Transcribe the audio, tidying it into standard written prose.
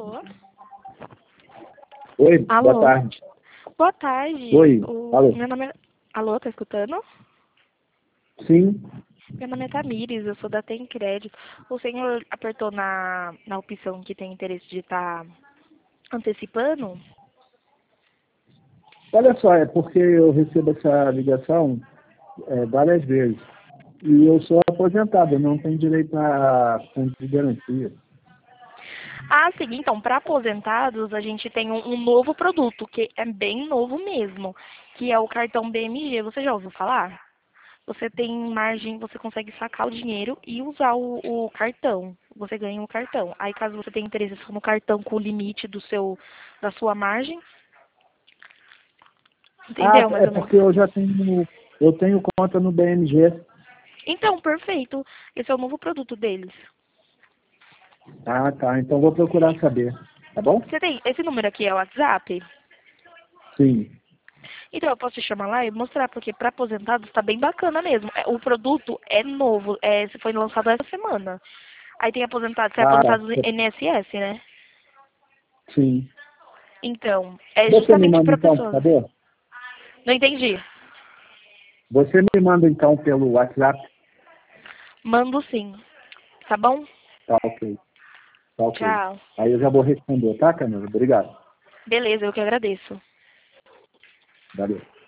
Alô? Oi, Alô? boa tarde. Boa tarde. Oi, alô? Meu nome é... Alô, tá escutando? Sim. Meu nome é Tamires, eu sou da Tem Crédito. O senhor apertou na opção que tem interesse de estar antecipando? Olha só, é porque eu recebo essa ligação várias vezes. E eu sou aposentado, eu não tenho direito a fundo de garantia. Ah, sim. Então, para aposentados, a gente tem um novo produto, que é bem novo mesmo, que é o cartão BMG. Você já ouviu falar? Você tem margem, você consegue sacar o dinheiro e usar o cartão. Você ganha um cartão. Aí, caso você tenha interesse no cartão com o limite da sua margem, Ah, entendeu mais é ou menos? porque eu tenho conta no BMG. Então, perfeito. Esse é o novo produto deles. Ah, tá. Então vou procurar saber. Tá bom? Você tem, esse número aqui é o WhatsApp? Sim. Então, eu posso te chamar lá e mostrar, porque para aposentados está bem bacana mesmo. O produto é novo, foi lançado essa semana. Aí tem aposentados, você é Ah, aposentado do INSS, né? sim. Então, é Você me justamente manda para então, por pessoas. favor? Não entendi. Você me manda então pelo WhatsApp? Mando sim. Tá bom? Tá ok. Tá ok. Tchau. Aí eu já vou responder, tá, Camila? Obrigado. Beleza, eu que agradeço. Valeu.